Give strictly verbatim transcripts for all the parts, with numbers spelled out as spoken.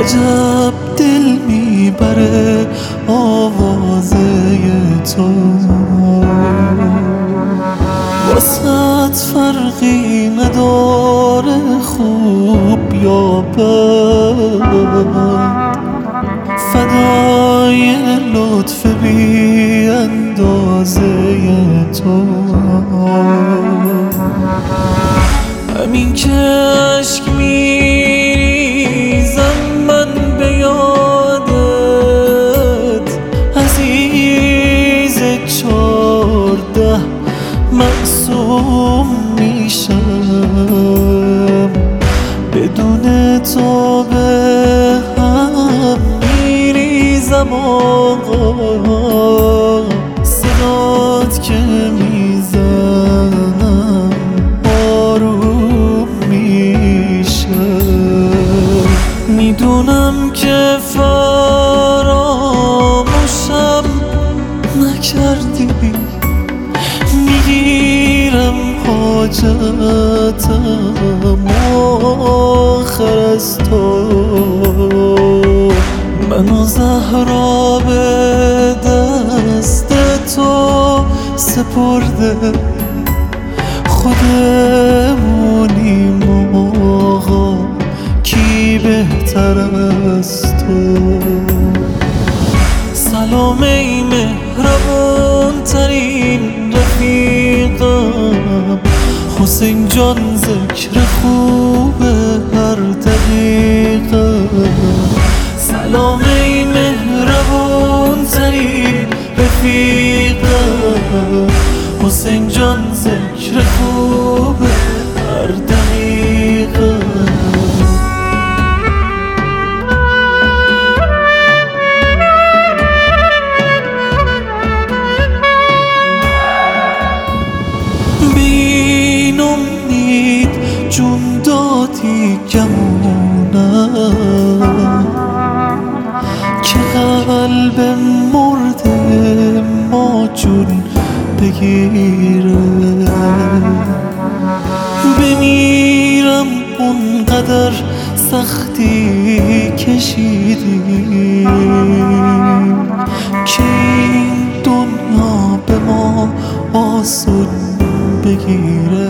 عجب دل میبره آوازه تو، واسط فرقی نداره خوب یا بد، فدای لطف بی اندازه تو. همین که عشق میریزم من به یادت، عزیز چارده معصوم میشم، بدون تو به هم میریزم آقا، صدات که میزنم آروم میشم. میدونم که فراموشم نکردی، میگیرم حاجتم آخر از تو. منو زهرا به دست تو سپرده، خودمونیم آقا کی بهتر از تو. سلام ای مهربون ترین رفیقم، حسین جان ذکر خوب هر دقیقم. سلام ای مهربون ترین رفیقم، حسین جان ذکر خوب هر دقیقم. بین امید جون دادی گمونم، که قلب مرده ما جون بگیره. بمیرم اونقدر سختی کشیدیم، که این دنیا به ما آسون بگیره.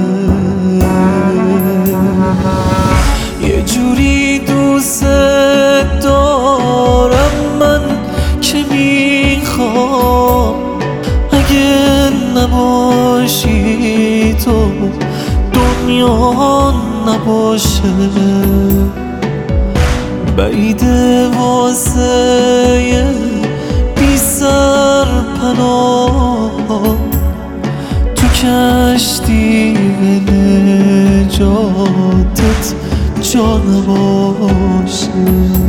یه جوری دوست دارم من که میخوام اگه نباشی تو دنیا نباشه. بعیده واسه بی سر پناه، تو کشتی نجاتت جا نباشه.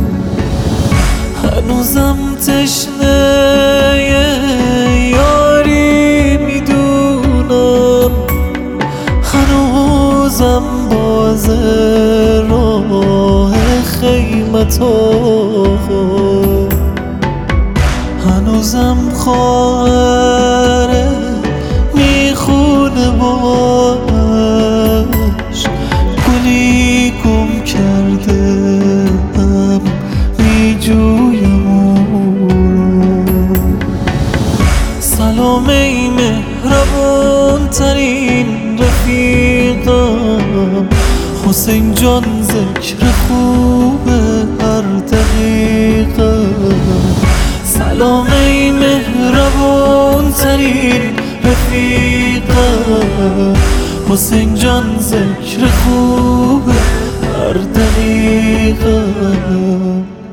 هنوزم تشنه یاری میدونم، هنوزم باز راه خیمت آقا، هنوزم خواهره میخونه باش، گلی گم کرده هم میجویم اون. سلام ای مهربون ترین رفیقم، حسین جان ذکر خوب هر دقیقم. سلام ای مهربون ترین رفیقم، حسین جان ذکر خوب هر دقیقم.